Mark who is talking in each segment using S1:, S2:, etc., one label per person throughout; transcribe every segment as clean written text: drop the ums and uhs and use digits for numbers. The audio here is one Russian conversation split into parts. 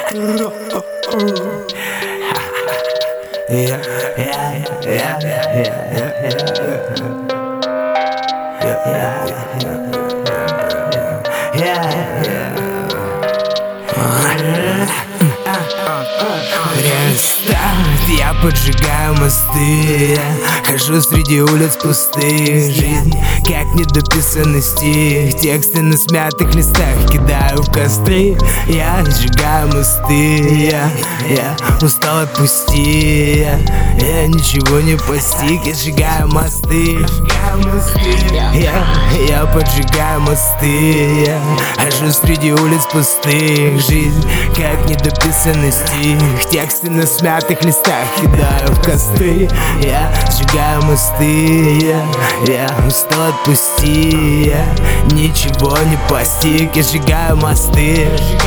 S1: Я поджигаю мосты, хожу среди улиц пустых. Жизнь как недописанный стих, тексты на смятых листах кидаю в костры. Я сжигаю мосты, я устал от пусти, я ничего не постиг. Я сжигаю мосты, я поджигаю мосты, я хожу среди улиц пустых. Жизнь как недописанный стих, тексты на смятых листах кидаю в костры. Я сжигаю мосты, я устал от пусти, я ничего не постиг. Я сжигаю мосты.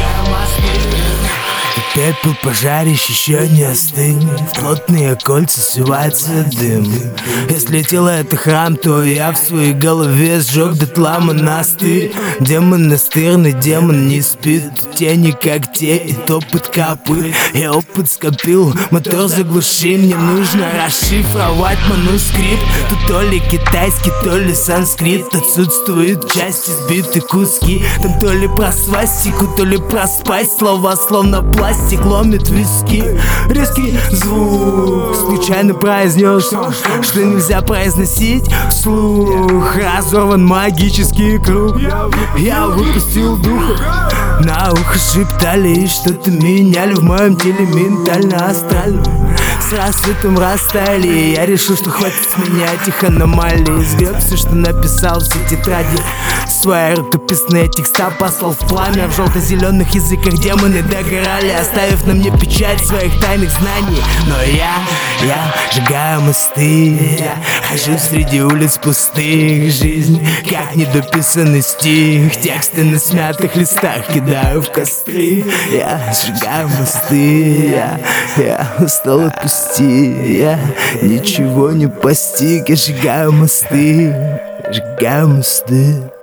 S1: Пепел пожарищ еще не остыл, в плотные кольца сливается дым. Если тело это храм, то я в своей голове сжег дотла монастырь. Демон настырный, демон не спит, тени как те и топот копыт. Я опыт скопил, мотор заглуши, мне нужно расшифровать манускрипт. Тут то ли китайский, то ли санскрит, отсутствуют части, сбиты куски. Там то ли про свастику, то ли про спасть, слова словно пластик ломит виски. Резкий звук случайно произнес, что нельзя произносить вслух. Разорван магический круг, я выпустил дух. На ухо шептали, что-то меняли в моем теле ментально-астрально. С рассветом растаяли, я решил, что хватит с меня этих аномалий. Сгреб все, что написал, все тетради, свои рукописные текста послал в пламя. В желто-зеленых языках демоны догорали, оставив на мне печать своих тайных знаний. Но я сжигаю мосты, я хожу среди улиц пустых. Жизнь как недописанный стих, тексты на смятых листах кидаю в костры. Я сжигаю мосты, я устал от пусти, я ничего не постиг. Я сжигаю мосты, сжигаю мосты.